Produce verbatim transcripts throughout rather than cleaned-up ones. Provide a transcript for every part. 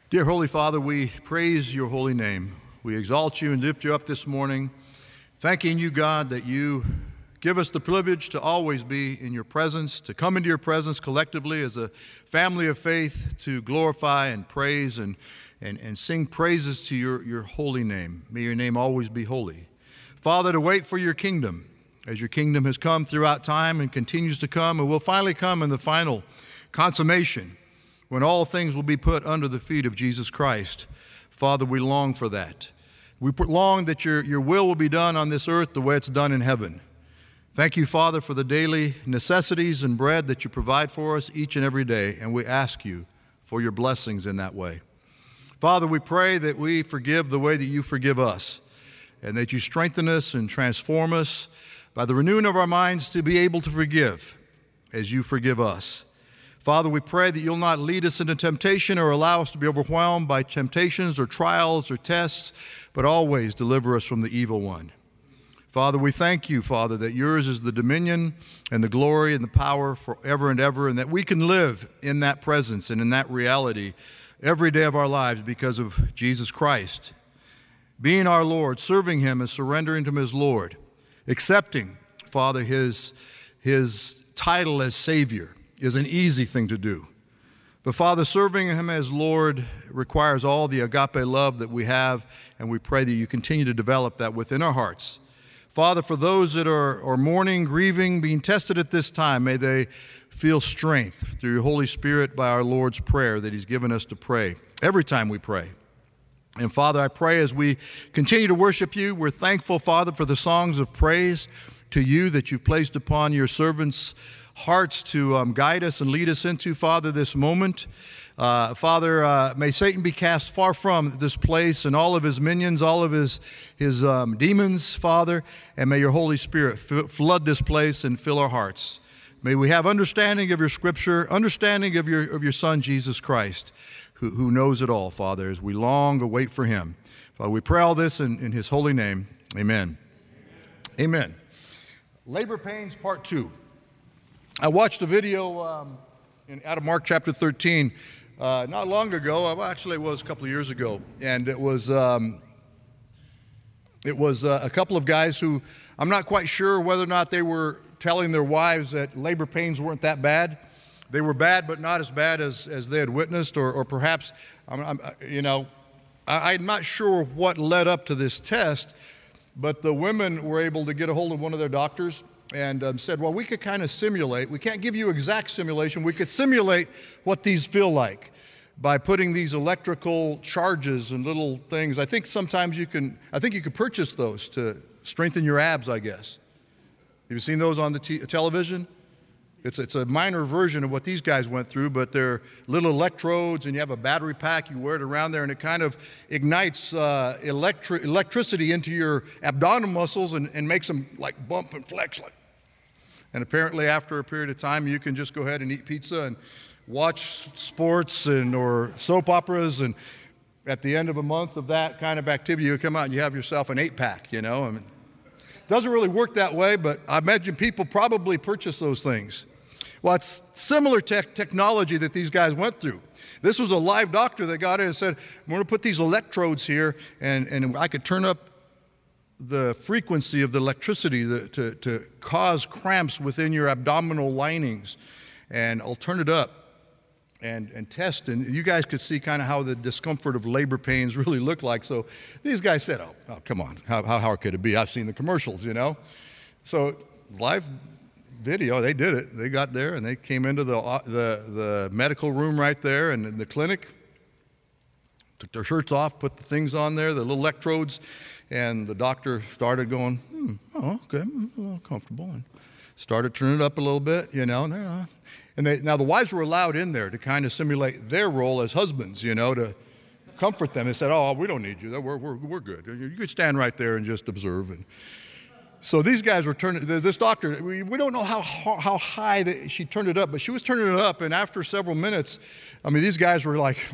Dear Holy Father, we praise your holy name. We exalt you and lift you up this morning, thanking you, God, that you give us the privilege to always be in your presence, to come into your presence collectively as a family of faith, to glorify and praise and, and, and sing praises to your, your holy name. May your name always be holy. Father, to wait for your kingdom, as your kingdom has come throughout time and continues to come, and will finally come in the final consummation, when all things will be put under the feet of Jesus Christ. Father, we long for that. We long that your, your will will be done on this earth the way it's done in heaven. Thank you, Father, for the daily necessities and bread that you provide for us each and every day, and we ask you for your blessings in that way. Father, we pray that we forgive the way that you forgive us, and that you strengthen us and transform us by the renewing of our minds to be able to forgive as you forgive us. Father, we pray that you'll not lead us into temptation or allow us to be overwhelmed by temptations or trials or tests, but always deliver us from the evil one. Father, we thank you, Father, that yours is the dominion and the glory and the power forever and ever, and that we can live in that presence and in that reality every day of our lives because of Jesus Christ. Being our Lord, serving him and surrendering to him as Lord, accepting, Father, his, his title as Savior is an easy thing to do. But Father, serving him as Lord requires all the agape love that we have, and we pray that you continue to develop that within our hearts. Father, for those that are, are mourning, grieving, being tested at this time, may they feel strength through your Holy Spirit by our Lord's Prayer that he's given us to pray every time we pray. And Father, I pray as we continue to worship you, we're thankful, Father, for the songs of praise to you that you've placed upon your servants' hearts to um, guide us and lead us into, Father, this moment. Uh, Father, uh, may Satan be cast far from this place and all of his minions, all of his, his um, demons, Father, and may your Holy Spirit f- flood this place and fill our hearts. May we have understanding of your scripture, understanding of your, of your Son, Jesus Christ, who, who knows it all, Father, as we long await for him. Father, we pray all this in, in his holy name. Amen. Amen. Amen. Labor pains, part two. I watched a video um, in, out of Mark chapter thirteen uh, not long ago. Well, actually, it was a couple of years ago, and it was um, it was uh, a couple of guys who I'm not quite sure whether or not they were telling their wives that labor pains weren't that bad. They were bad, but not as bad as, as they had witnessed, or, or perhaps, I'm, I'm, you know, I, I'm not sure what led up to this test, but the women were able to get a hold of one of their doctors and um, said, well, we could kind of simulate. We can't give you exact simulation. We could simulate what these feel like by putting these electrical charges and little things. I think sometimes you can, I think you could purchase those to strengthen your abs, I guess. Have you seen those on the t- television? It's, it's a minor version of what these guys went through, but they're little electrodes, and you have a battery pack, you wear it around there, and it kind of ignites uh, electri- electricity into your abdominal muscles and, and makes them like bump and flex. Like. And apparently after a period of time, you can just go ahead and eat pizza and watch sports and or soap operas, and at the end of a month of that kind of activity, you come out and you have yourself an eight-pack, you know. I mean, it doesn't really work that way, but I imagine people probably purchase those things. Well, it's similar tech technology that these guys went through. This was a live doctor that got in and said, I'm going to put these electrodes here, and, and I could turn up the frequency of the electricity to, to, to cause cramps within your abdominal linings. And I'll turn it up and, and test. And you guys could see kind of how the discomfort of labor pains really look like. So these guys said, oh, oh come on, how, how hard could it be? I've seen the commercials, you know. So live video, they did it. They got there and they came into the, the, the medical room right there and in the clinic, took their shirts off, put the things on there, the little electrodes, and the doctor started going, hmm, oh, okay, I'm a little comfortable, and started turning it up a little bit, you know. And, and they, now the wives were allowed in there to kind of simulate their role as husbands, you know, to comfort them. They said, oh, we don't need you. We're, we're, we're good. You could stand right there and just observe. And so these guys were turning, this doctor, we, we don't know how how high the, she turned it up, but she was turning it up, and after several minutes, I mean, these guys were like,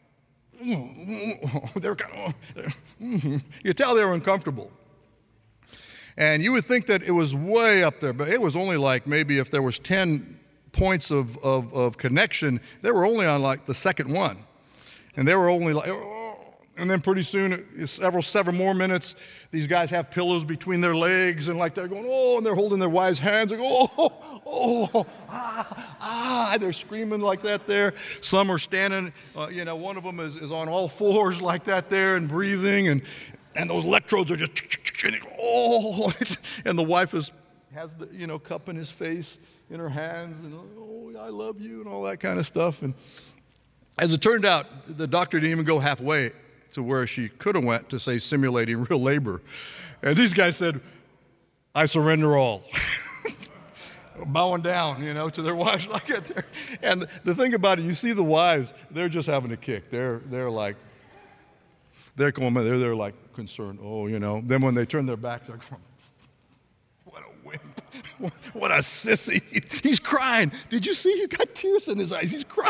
they were kind of, you could tell they were uncomfortable. And you would think that it was way up there, but it was only like maybe if there was ten points of, of, of connection, they were only on like the second one. And they were only like, oh. And then pretty soon, several, several more minutes, these guys have pillows between their legs and like they're going, oh, and they're holding their wives' hands. They're going, oh, oh, ah, ah. They're screaming like that there. Some are standing, uh, you know, one of them is, is on all fours like that there and breathing. And, and those electrodes are just, oh, and the wife is, has the, you know, cup in his face in her hands and, oh, I love you and all that kind of stuff. And as it turned out, the doctor didn't even go halfway to where she could have went to say simulating real labor. And these guys said, I surrender all. Bowing down, you know, to their wives like that. And the thing about it, you see the wives, they're just having a kick. They're they're like, they're going, they're they're like concerned. Oh, you know. Then when they turn their backs, they're going, what a wimp. What a sissy. He's crying. Did you see? He got tears in his eyes. He's crying.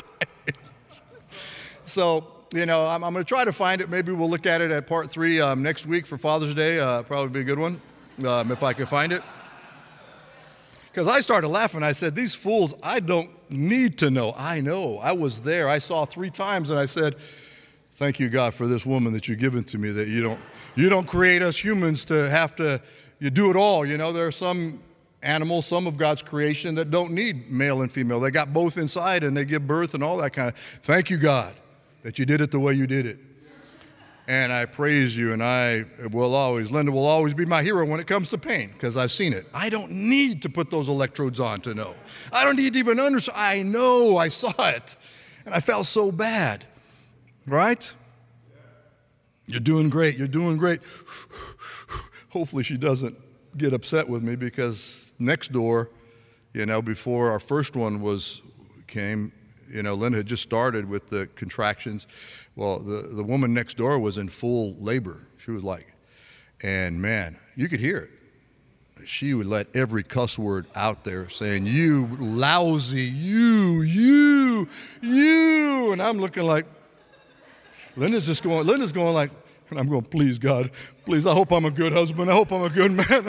So, you know, I'm, I'm going to try to find it. Maybe we'll look at it at part three um, next week for Father's Day. Uh, probably be a good one, um, if I can find it. Because I started laughing. I said, these fools, I don't need to know. I know. I was there. I saw three times, and I said, thank you, God, for this woman that you've given to me, that you don't, you don't create us humans to have to, you do it all. You know, there are some animals, some of God's creation that don't need male and female. They got both inside, and they give birth and all that kind of. Thank you, God, that you did it the way you did it. And I praise you, and I will always, Linda will always be my hero when it comes to pain, because I've seen it. I don't need to put those electrodes on to know. I don't need to even understand. I know, I saw it, and I felt so bad, right? You're doing great, you're doing great. Hopefully she doesn't get upset with me, because next door, you know, before our first one was came, you know, Linda had just started with the contractions. Well, the, the woman next door was in full labor. She was like, and man, you could hear it. She would let every cuss word out there saying, you lousy, you, you, you. And I'm looking like, Linda's just going, Linda's going like, and I'm going, please, God, please, I hope I'm a good husband. I hope I'm a good man.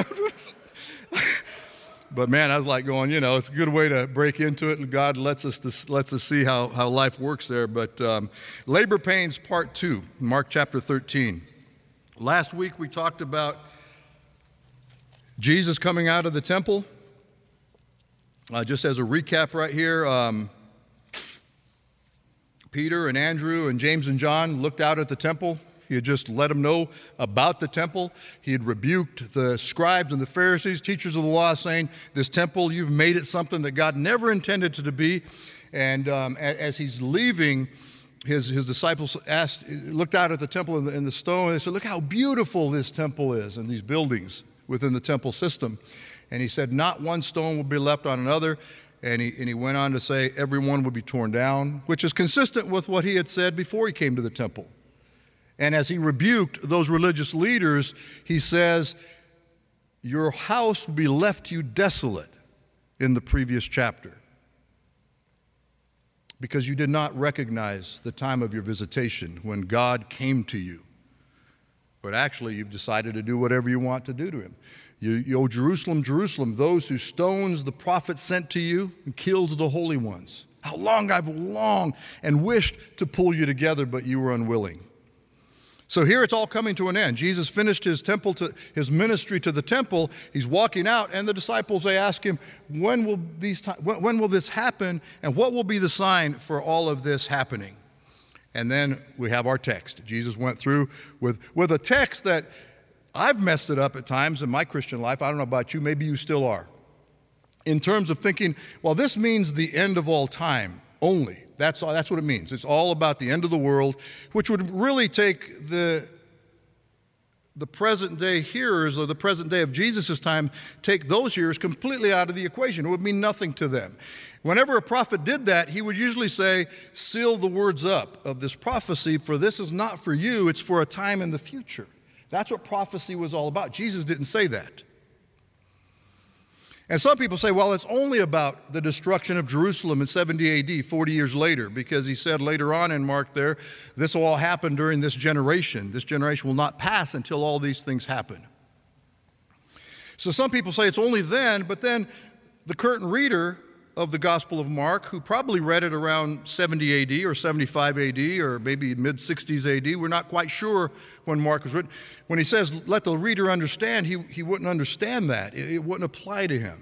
But man, I was like going, you know, it's a good way to break into it, and God lets us to, lets us see how, how life works there. But um, labor pains, part two, Mark chapter thirteen. Last week we talked about Jesus coming out of the temple. Uh, just as a recap right here, um, Peter and Andrew and James and John looked out at the temple. He had just let them know about the temple. He had rebuked the scribes and the Pharisees, teachers of the law, saying, this temple, you've made it something that God never intended it to be. And um, as he's leaving, his, his disciples asked, looked out at the temple and the, and the stone, and they said, look how beautiful this temple is and these buildings within the temple system. And he said, not one stone will be left on another. And he, and he went on to say, every one would be torn down, which is consistent with what he had said before he came to the temple. And as he rebuked those religious leaders, he says, your house will be left to you desolate in the previous chapter, because you did not recognize the time of your visitation when God came to you. But actually, you've decided to do whatever you want to do to him. You, you, oh, Jerusalem, Jerusalem, those who stones the prophets sent to you and kills the holy ones. How long I've longed and wished to pull you together, but you were unwilling. So here it's all coming to an end. Jesus finished his temple to his ministry to the temple. He's walking out, and the disciples, they ask him, when will these when, when will this happen, and what will be the sign for all of this happening? And then we have our text. Jesus went through with, with a text that I've messed it up at times in my Christian life. I don't know about you. Maybe you still are. In terms of thinking, well, this means the end of all time only. That's, all, that's what it means. It's all about the end of the world, which would really take the, the present day hearers, or the present day of Jesus' time, take those hearers completely out of the equation. It would mean nothing to them. Whenever a prophet did that, he would usually say, seal the words up of this prophecy, for this is not for you, it's for a time in the future. That's what prophecy was all about. Jesus didn't say that. And some people say, well, it's only about the destruction of Jerusalem in seventy A D, forty years later, because he said later on in Mark there, this will all happen during this generation. This generation will not pass until all these things happen. So some people say it's only then, but then the curtain reader of the Gospel of Mark, who probably read it around seventy A D or seventy-five A D or maybe mid sixties A D. We're not quite sure when Mark was written. When he says, let the reader understand, he, he wouldn't understand that. It, it wouldn't apply to him.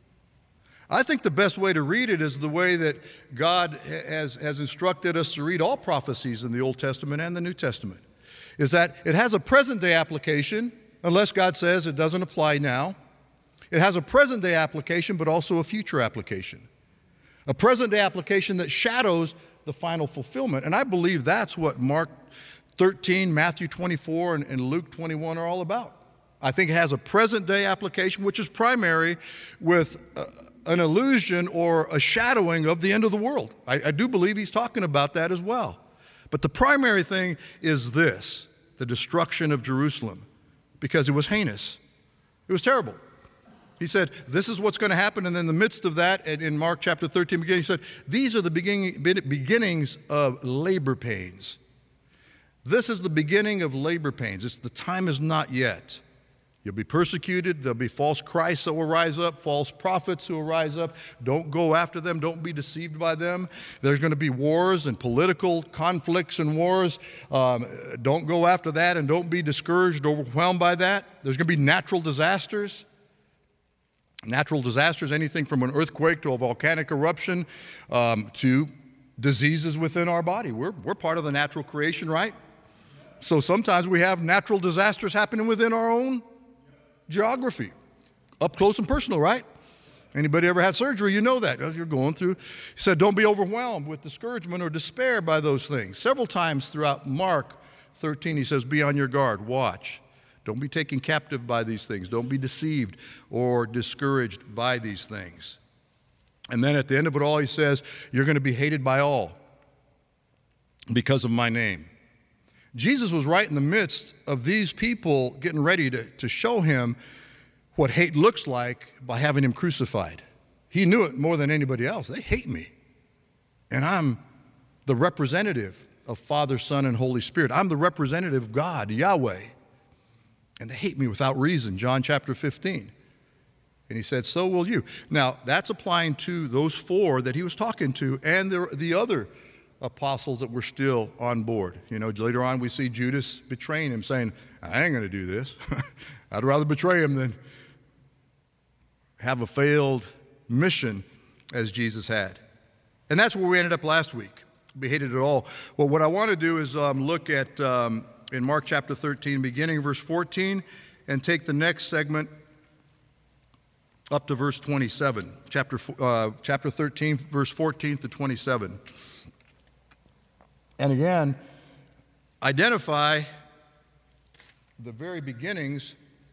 I think the best way to read it is the way that God has, has instructed us to read all prophecies in the Old Testament and the New Testament, is that it has a present-day application, unless God says it doesn't apply now. It has a present-day application, but also a future application. A present-day application that shadows the final fulfillment. And I believe that's what Mark thirteen, Matthew twenty-four, and, and Luke twenty-one are all about. I think it has a present-day application, which is primary, with uh, an illusion or a shadowing of the end of the world. I, I do believe he's talking about that as well. But the primary thing is this, the destruction of Jerusalem, because it was heinous. It was terrible. He said, this is what's going to happen. And in the midst of that, in Mark chapter thirteen, beginning, he said, these are the beginning, beginnings of labor pains. This is the beginning of labor pains. It's, the time is not yet. You'll be persecuted. There'll be false Christs that will rise up, false prophets who will rise up. Don't go after them. Don't be deceived by them. There's going to be wars and political conflicts and wars. Um, don't go after that, and don't be discouraged, overwhelmed by that. There's going to be natural disasters. Natural disasters, anything from an earthquake to a volcanic eruption um, to diseases within our body. We're, we're part of the natural creation, right? So sometimes we have natural disasters happening within our own geography, up close and personal, right? Anybody ever had surgery, you know that. As you're going through, he said, don't be overwhelmed with discouragement or despair by those things. Several times throughout Mark thirteen, he says, be on your guard, watch. Don't be taken captive by these things. Don't be deceived or discouraged by these things. And then at the end of it all, he says, you're going to be hated by all because of my name. Jesus was right in the midst of these people getting ready to, to show him what hate looks like by having him crucified. He knew it more than anybody else. They hate me. And I'm the representative of Father, Son, and Holy Spirit. I'm the representative of God, Yahweh. And they hate me without reason, John chapter fifteen. And he said, so will you. Now, that's applying to those four that he was talking to and the, the other apostles that were still on board. You know, later on we see Judas betraying him, saying, I ain't going to do this. I'd rather betray him than have a failed mission as Jesus had. And that's where we ended up last week. We hated it all. Well, what I want to do is um, look at... Um, in Mark chapter thirteen, beginning verse fourteen, and take the next segment up to verse twenty-seven. Chapter, uh, chapter thirteen, verse fourteen to twenty-seven. And again, identify the very beginnings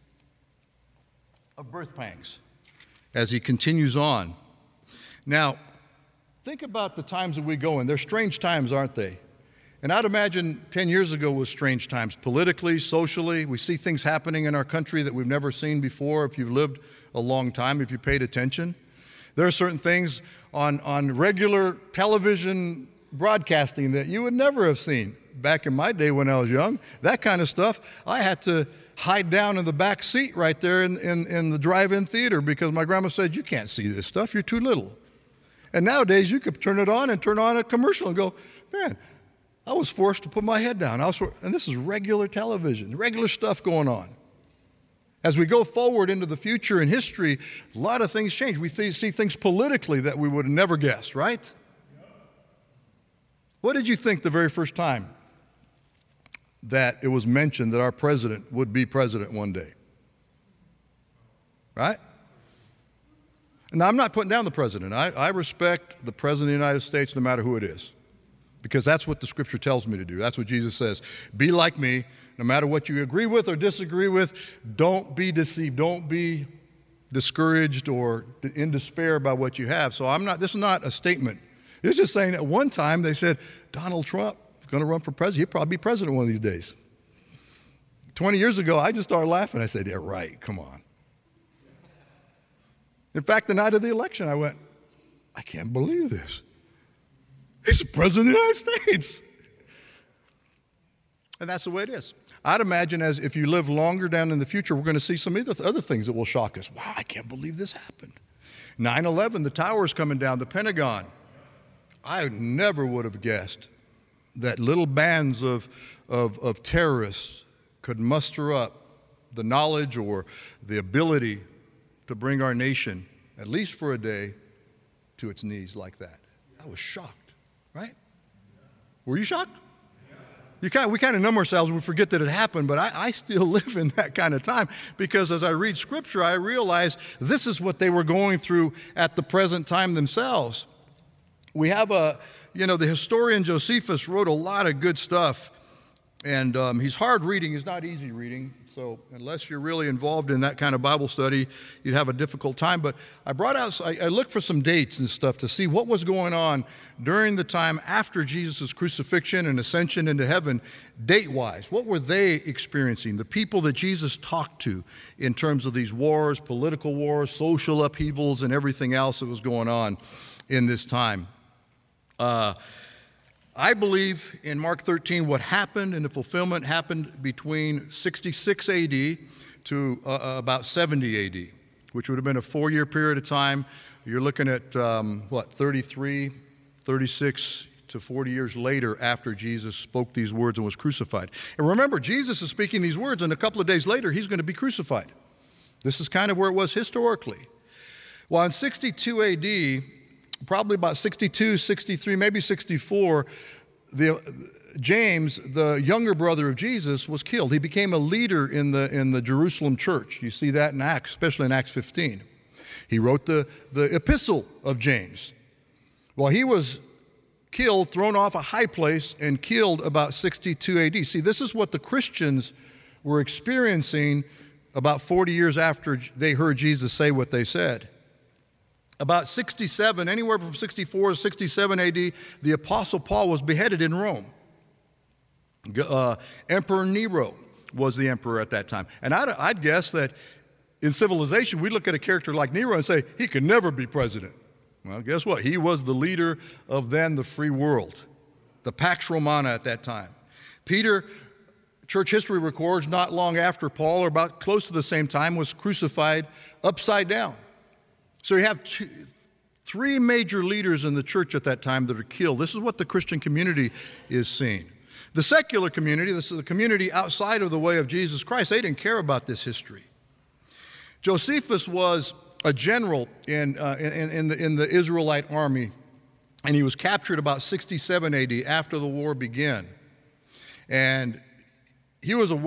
of birth pangs as he continues on. Now, think about the times that we go in. They're strange times, aren't they? And I'd imagine ten years ago was strange times, politically, socially. We see things happening in our country that we've never seen before if you've lived a long time, if you paid attention. There are certain things on, on regular television broadcasting that you would never have seen. Back in my day when I was young, that kind of stuff, I had to hide down in the back seat right there in, in, in the drive-in theater because my grandma said, you can't see this stuff, you're too little. And nowadays you could turn it on and turn on a commercial and go, man, I was forced to put my head down. I was for, and this is regular television, regular stuff going on. As we go forward into the future in history, a lot of things change. We th- see things politically that we would have never guessed, right? What did you think the very first time that it was mentioned that our president would be president one day? Right? Now, I'm not putting down the president. I, I respect the president of the United States no matter who it is, because that's what the scripture tells me to do. That's what Jesus says. Be like me, no matter what you agree with or disagree with. Don't be deceived. Don't be discouraged or in despair by what you have. So I'm not, this is not a statement. It's just saying at one time they said, Donald Trump is going to run for president. He'll probably be president one of these days. twenty years ago, I just started laughing. I said, yeah, right, come on. In fact, the night of the election, I went, I can't believe this. He's the president of the United States. And that's the way it is. I'd imagine as if you live longer down in the future, we're going to see some other things that will shock us. Wow, I can't believe this happened. nine eleven, the towers coming down, the Pentagon. I never would have guessed that little bands of, of, of terrorists could muster up the knowledge or the ability to bring our nation, at least for a day, to its knees like that. I was shocked, right? Were you shocked? You kind of, we kind of numb ourselves and we forget that it happened, but I, I still live in that kind of time because as I read Scripture, I realize this is what they were going through at the present time themselves. We have a, you know, the historian Josephus wrote a lot of good stuff, and um, he's hard reading. He's not easy reading, so unless you're really involved in that kind of Bible study, you'd have a difficult time. But I brought out, I, I looked for some dates and stuff to see what was going on during the time after Jesus' crucifixion and ascension into heaven, date-wise. What were they experiencing? The people that Jesus talked to in terms of these wars, political wars, social upheavals, and everything else that was going on in this time. Uh, I believe in Mark thirteen what happened and the fulfillment happened between sixty-six A D to uh, about seventy A D, which would have been a four-year period of time. You're looking at, um, what, thirty-three, thirty-six to forty years later after Jesus spoke these words and was crucified. And remember, Jesus is speaking these words, and a couple of days later, he's going to be crucified. This is kind of where it was historically. Well, in sixty-two A D, probably about sixty-two, sixty-three, maybe sixty-four, the, James, the younger brother of Jesus, was killed. He became a leader in the, in the Jerusalem church. You see that in Acts, especially in Acts fifteen. He wrote the, the epistle of James. Well, he was killed, thrown off a high place, and killed about sixty-two A D. See, this is what the Christians were experiencing about forty years after they heard Jesus say what they said. About sixty-seven, anywhere from sixty-four to sixty-seven A D, the Apostle Paul was beheaded in Rome. Uh, Emperor Nero was the emperor at that time. And I'd, I'd guess that in civilization, we look at a character like Nero and say, he could never be president. Well, guess what? He was the leader of then the free world, the Pax Romana at that time. Peter, church history records, not long after Paul, or about close to the same time, was crucified upside down. So you have two, three major leaders in the church at that time that are killed. This is what the Christian community is seeing. The secular community, this is the community outside of the way of Jesus Christ, they didn't care about this history. Josephus was a general in, uh, in, in, the, in the Israelite army, and he was captured about sixty-seven A D after the war began. And he was a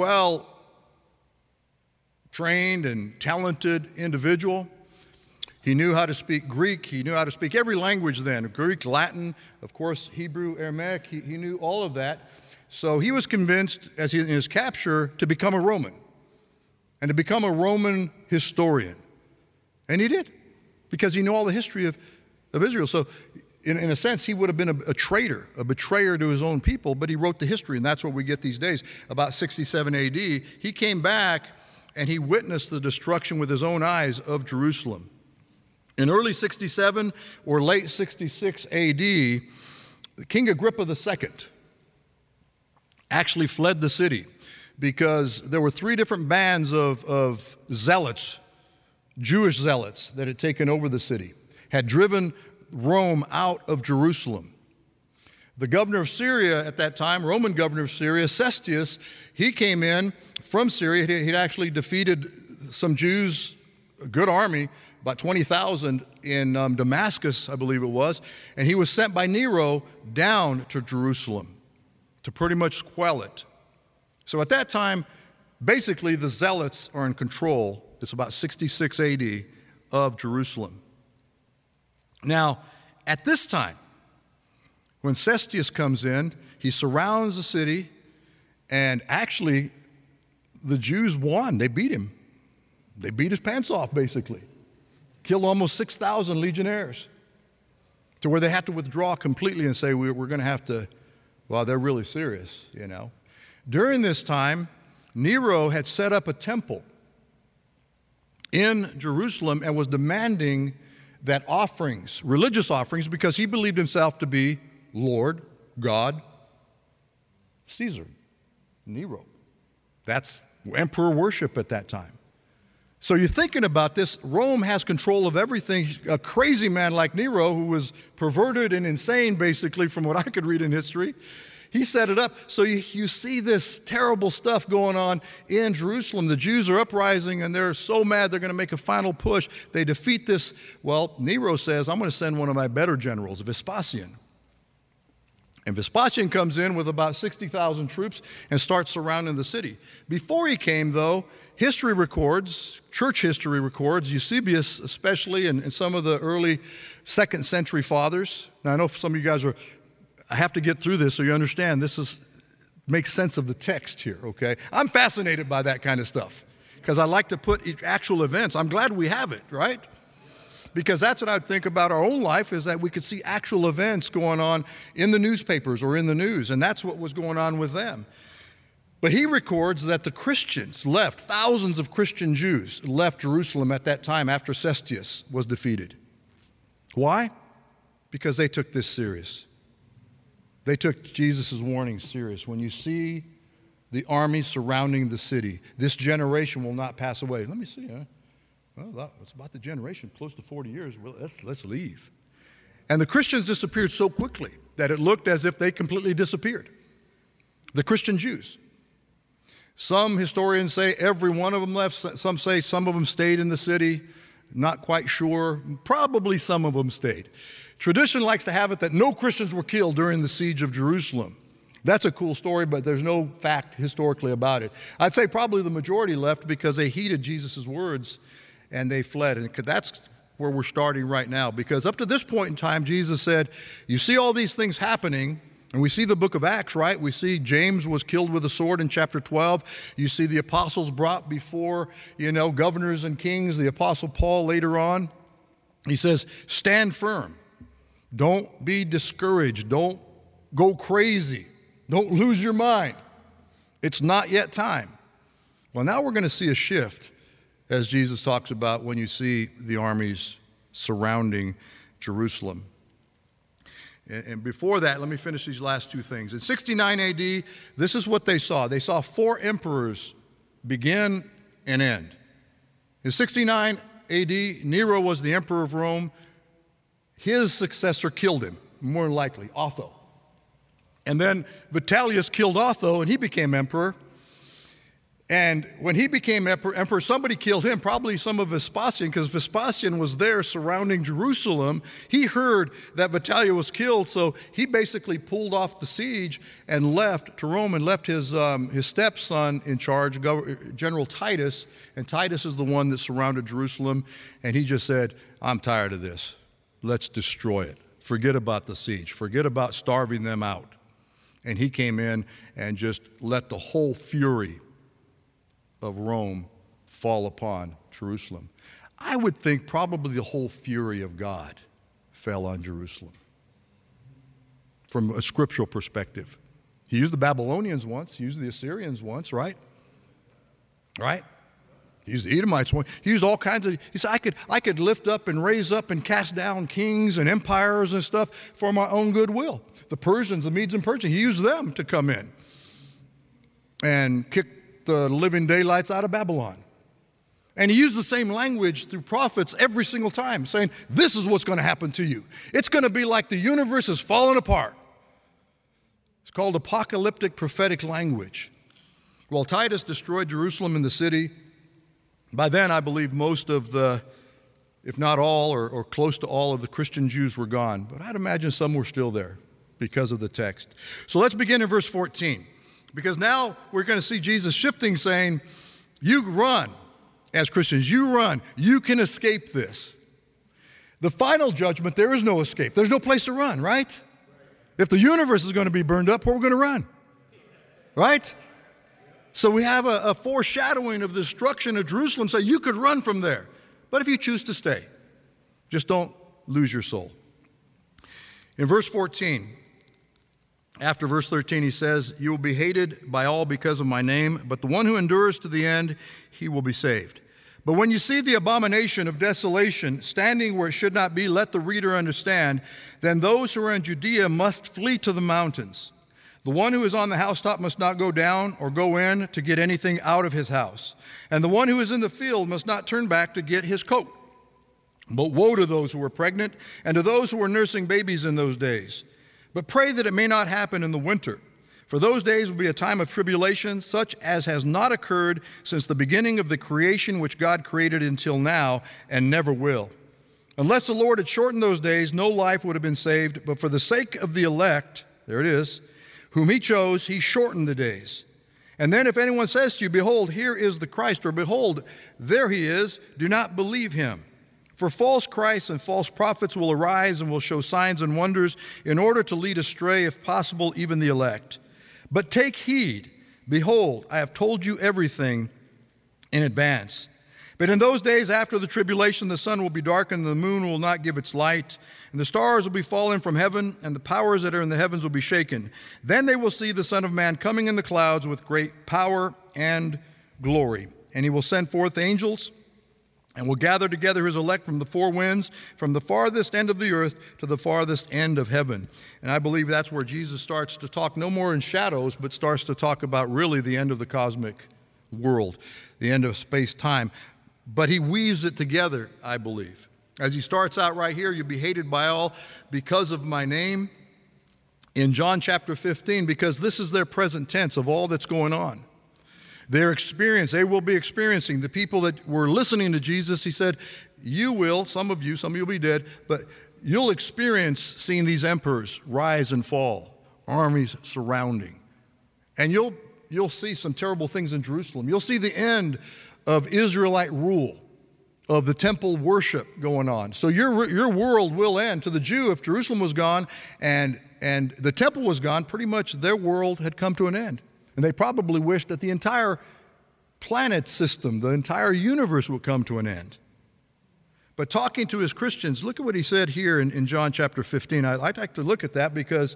well-trained and talented individual. He knew how to speak Greek. He knew how to speak every language then, Greek, Latin, of course, Hebrew, Aramaic. He, he knew all of that. So he was convinced, as he, in his capture, to become a Roman and to become a Roman historian. And he did, because he knew all the history of, of Israel. So in, in a sense, he would have been a, a traitor, a betrayer to his own people, but he wrote the history, and that's what we get these days. About sixty-seven A D, he came back and he witnessed the destruction with his own eyes of Jerusalem. In early sixty-seven or late sixty-six A D, King Agrippa the Second actually fled the city because there were three different bands of, of zealots, Jewish zealots, that had taken over the city, had driven Rome out of Jerusalem. The governor of Syria at that time, Roman governor of Syria, Cestius, he came in from Syria. He'd actually defeated some Jews, a good army, about twenty thousand in um, Damascus, I believe it was, and he was sent by Nero down to Jerusalem to pretty much quell it. So at that time, basically the zealots are in control. It's about sixty-six A D of Jerusalem. Now, at this time, when Cestius comes in, he surrounds the city, and actually the Jews won. They beat him. They beat his pants off, basically. Killed almost six thousand legionnaires, to where they had to withdraw completely and say, we're, we're going to have to, well, they're really serious, you know. During this time, Nero had set up a temple in Jerusalem and was demanding that offerings, religious offerings, because he believed himself to be Lord, God, Caesar, Nero. That's emperor worship at that time. So you're thinking about this. Rome has control of everything. A crazy man like Nero, who was perverted and insane, basically, from what I could read in history, he set it up. So you, you see this terrible stuff going on in Jerusalem. The Jews are uprising, and they're so mad they're going to make a final push. They defeat this. Well, Nero says, I'm going to send one of my better generals, Vespasian. And Vespasian comes in with about sixty thousand troops and starts surrounding the city. Before he came, though, history records, church history records, Eusebius especially, and, and some of the early second century fathers. Now, I know some of you guys are, I have to get through this so you understand this is makes sense of the text here, okay? I'm fascinated by that kind of stuff because I like to put actual events. I'm glad we have it, right? Because that's what I think about our own life, is that we could see actual events going on in the newspapers or in the news, and that's what was going on with them. But he records that the Christians left, thousands of Christian Jews left Jerusalem at that time after Cestius was defeated. Why? Because they took this serious. They took Jesus' warning serious. When you see the army surrounding the city, this generation will not pass away. Let me see, huh? Well, it's about the generation, close to forty years. Well, let's, let's leave. And the Christians disappeared so quickly that it looked as if they completely disappeared. The Christian Jews. Some historians say every one of them left. Some say some of them stayed in the city. Not quite sure. Probably some of them stayed. Tradition likes to have it that no Christians were killed during the siege of Jerusalem. That's a cool story, but there's no fact historically about it. I'd say probably the majority left because they heeded Jesus' words and they fled. And that's where we're starting right now, because up to this point in time, Jesus said, you see all these things happening, and we see the book of Acts, right? We see James was killed with a sword in chapter twelve. You see the apostles brought before, you know, governors and kings. The apostle Paul later on, he says, stand firm. Don't be discouraged. Don't go crazy. Don't lose your mind. It's not yet time. Well, now we're going to see a shift, as Jesus talks about when you see the armies surrounding Jerusalem. And before that, let me finish these last two things. In sixty-nine A D, this is what they saw. They saw four emperors begin and end. In sixty-nine A D, Nero was the emperor of Rome. His successor killed him, more than likely, Otho. And then Vitellius killed Otho, and he became emperor. And when he became emperor, somebody killed him, probably some of Vespasian, because Vespasian was there surrounding Jerusalem. He heard that Vitellius was killed, so he basically pulled off the siege and left to Rome and left his, um, his stepson in charge, General Titus. And Titus is the one that surrounded Jerusalem. And he just said, I'm tired of this. Let's destroy it. Forget about the siege. Forget about starving them out. And he came in and just let the whole fury of Rome fall upon Jerusalem. I would think probably the whole fury of God fell on Jerusalem from a scriptural perspective. He used the Babylonians once. He used the Assyrians once, right? Right? He used the Edomites once. He used all kinds of, he said, I could, I could lift up and raise up and cast down kings and empires and stuff for my own goodwill. The Persians, the Medes and Persians, he used them to come in and kick the living daylights out of Babylon. And he used the same language through prophets every single time, saying, this is what's going to happen to you. It's going to be like the universe is falling apart. It's called apocalyptic prophetic language. Well, Titus destroyed Jerusalem and the city. By then, I believe most of the, if not all, or, or close to all of the Christian Jews were gone. But I'd imagine some were still there because of the text. So let's begin in verse fourteen. Because now we're going to see Jesus shifting, saying, you run. As Christians, you run. You can escape this. The final judgment, there is no escape. There's no place to run, right? If the universe is going to be burned up, where are we going to run? Right? So we have a, a foreshadowing of the destruction of Jerusalem. So you could run from there. But if you choose to stay, just don't lose your soul. In verse fourteen, after verse thirteen, he says, you will be hated by all because of my name, but the one who endures to the end, he will be saved. But when you see the abomination of desolation standing where it should not be, let the reader understand, then those who are in Judea must flee to the mountains. The one who is on the housetop must not go down or go in to get anything out of his house. And the one who is in the field must not turn back to get his coat. But woe to those who are pregnant and to those who are nursing babies in those days. But pray that it may not happen in the winter. For those days will be a time of tribulation, such as has not occurred since the beginning of the creation which God created until now, and never will. Unless the Lord had shortened those days, no life would have been saved. But for the sake of the elect, there it is, whom he chose, he shortened the days. And then if anyone says to you, behold, here is the Christ, or behold, there he is, do not believe him. For false Christs and false prophets will arise and will show signs and wonders in order to lead astray, if possible, even the elect. But take heed, behold, I have told you everything in advance. But in those days after the tribulation, the sun will be darkened, and the moon will not give its light, and the stars will be fallen from heaven, and the powers that are in the heavens will be shaken. Then they will see the Son of Man coming in the clouds with great power and glory. And he will send forth angels, and will gather together his elect from the four winds, from the farthest end of the earth to the farthest end of heaven. And I believe that's where Jesus starts to talk no more in shadows, but starts to talk about really the end of the cosmic world, the end of space-time. But he weaves it together, I believe. As he starts out right here, you'll be hated by all because of my name. In John chapter fifteen, because this is their present tense of all that's going on. Their experience, they will be experiencing. The people that were listening to Jesus, he said, you will, some of you, some of you will be dead, but you'll experience seeing these emperors rise and fall, armies surrounding. And you'll, you'll see some terrible things in Jerusalem. You'll see the end of Israelite rule, of the temple worship going on. So your, your world will end. To the Jew, if Jerusalem was gone and, and the temple was gone, pretty much their world had come to an end. And they probably wished that the entire planet system, the entire universe would come to an end. But talking to his Christians, look at what he said here in, in John chapter fifteen. I, I'd like to look at that because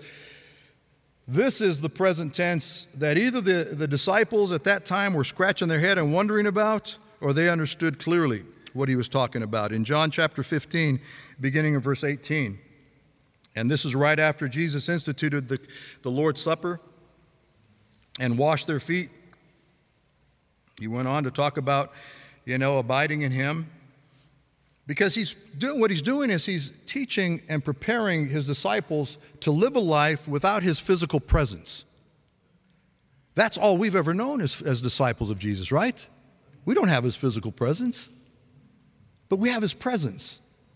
this is the present tense that either the, the disciples at that time were scratching their head and wondering about, or they understood clearly what he was talking about. In John chapter fifteen, beginning of verse eighteen, and this is right after Jesus instituted the, the Lord's Supper and washed their feet. He went on to talk about, you know, abiding in him. Because he's doing, what he's doing is he's teaching and preparing his disciples to live a life without his physical presence. That's all we've ever known as, as disciples of Jesus, right? We don't have his physical presence, but we have his presence.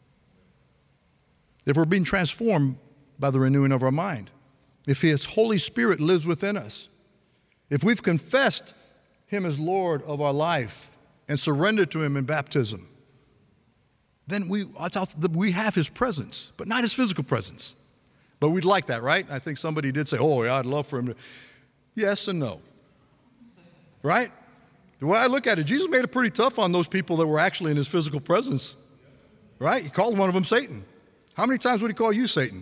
If we're being transformed by the renewing of our mind, if his Holy Spirit lives within us, if we've confessed him as Lord of our life and surrendered to him in baptism, then we, we have his presence, but not his physical presence. But we'd like that, right? I think somebody did say, oh, yeah, I'd love for him to. Yes and no. Right? The way I look at it, Jesus made it pretty tough on those people that were actually in his physical presence. Right? He called one of them Satan. How many times would he call you Satan?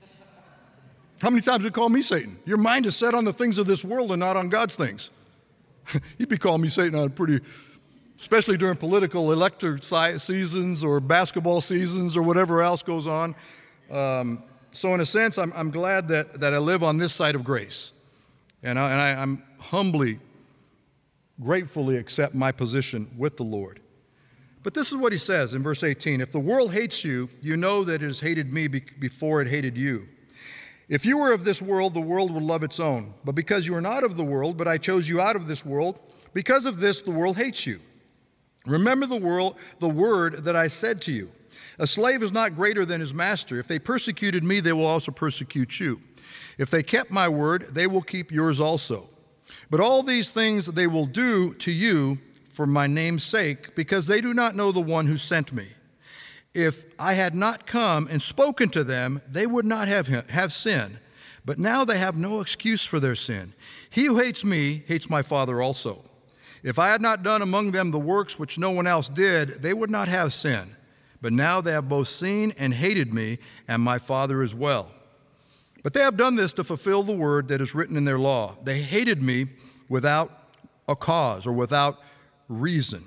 How many times would he call me Satan? Your mind is set on the things of this world and not on God's things. He'd be calling me Satan on pretty, especially during political elector seasons or basketball seasons or whatever else goes on. Um, so in a sense, I'm, I'm glad that, that I live on this side of grace. And, I, and I, I'm humbly, gratefully accept my position with the Lord. But this is what he says in verse eighteen. If the world hates you, you know that it has hated me be- before it hated you. If you were of this world, the world would love its own. But because you are not of the world, but I chose you out of this world, because of this the world hates you. Remember the world, the word that I said to you. A slave is not greater than his master. If they persecuted me, they will also persecute you. If they kept my word, they will keep yours also. But all these things they will do to you for my name's sake, because they do not know the one who sent me. If I had not come and spoken to them, they would not have, have sin. But now they have no excuse for their sin. He who hates me hates my Father also. If I had not done among them the works which no one else did, they would not have sin. But now they have both seen and hated me, and my Father as well. But they have done this to fulfill the word that is written in their law. They hated me without a cause or without reason.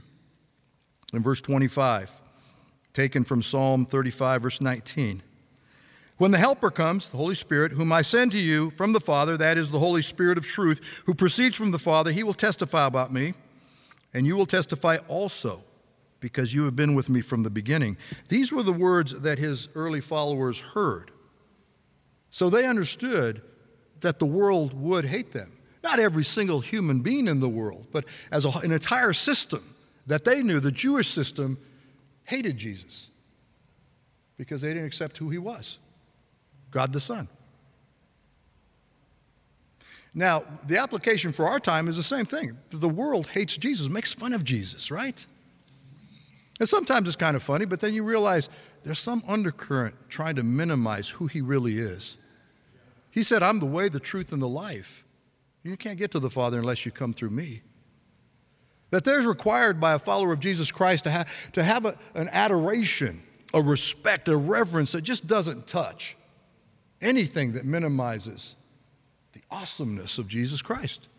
In verse twenty-five, taken from Psalm thirty-five, verse nineteen. When the Helper comes, the Holy Spirit, whom I send to you from the Father, that is the Holy Spirit of truth, who proceeds from the Father, he will testify about me, and you will testify also, because you have been with me from the beginning. These were the words that his early followers heard. So they understood that the world would hate them. Not every single human being in the world, but as a, an entire system that they knew, the Jewish system, hated Jesus because they didn't accept who he was, God the Son. Now, the application for our time is the same thing. The world hates Jesus, makes fun of Jesus, right? And sometimes it's kind of funny, but then you realize there's some undercurrent trying to minimize who he really is. He said, I'm the way, the truth, and the life. You can't get to the Father unless you come through me. That there's required by a follower of Jesus Christ to have, to have a, an adoration, a respect, a reverence that just doesn't touch anything that minimizes the awesomeness of Jesus Christ.